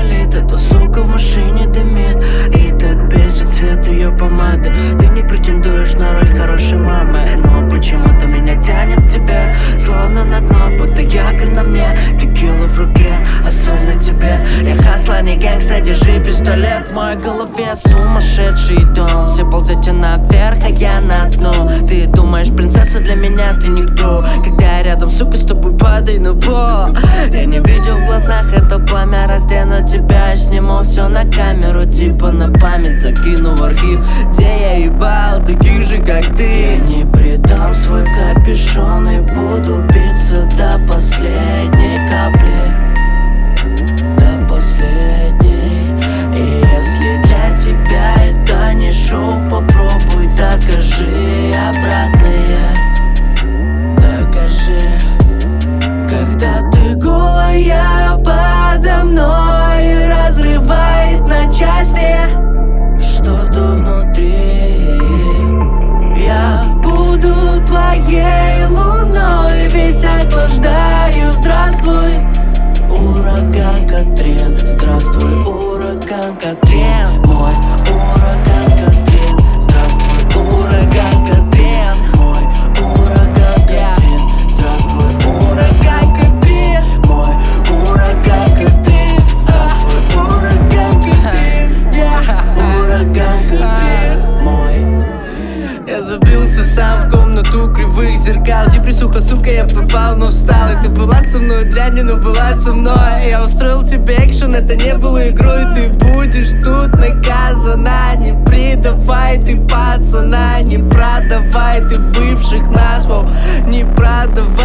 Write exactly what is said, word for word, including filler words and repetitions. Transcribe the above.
болит, эта сука в машине дымит. И так бесит цвет ее помады. Ты не претендуешь на роль хорошей мамы, но почему-то меня тянет к тебе, словно на дно, будто якорь на мне. Текила в руке, а соль на тебе. Я хасла, не гэнгста, держи пистолет. В моей голове сумасшедший дом. Все ползете наверх, а я на дно. Ты думаешь, принцесса, для меня ты никто. Когда я рядом, сука, с тобой падай на пол. Я не видел в глазах это пламя, раздену тебя. Я сниму все на камеру, типа на память закину в архив, где я ебал таких же, как ты. Я не предам свой капюшон и буду биться до последней капли, до последней. И если для тебя это не шоу, попробуй докажи обратное. Докажи. Когда ты голая подо мной, разрывает на части что-то внутри. Я буду твоей луной, ведь охлаждаю. Здравствуй, ураган Катрин. Здравствуй, ураган Катрин. Мой ураган Катрин. Здравствуй, ураган Катрин. Мой ураган Катрин. Здравствуй, ураган Катрин. Мой ураган Катрин. Здравствуй, ураган Катрин. Ураган Катрин. Мой. Я забился сам в комнату кривых зеркал. Депрессуха, сука, я попал, но встал. И ты была со мной, дрянь, но была со мной. Я устроил тебе экшен, это не было игрой. Ты будешь тут наказана. Не предавай ты пацана, не продавай ты бывших нас, воу. Не продавай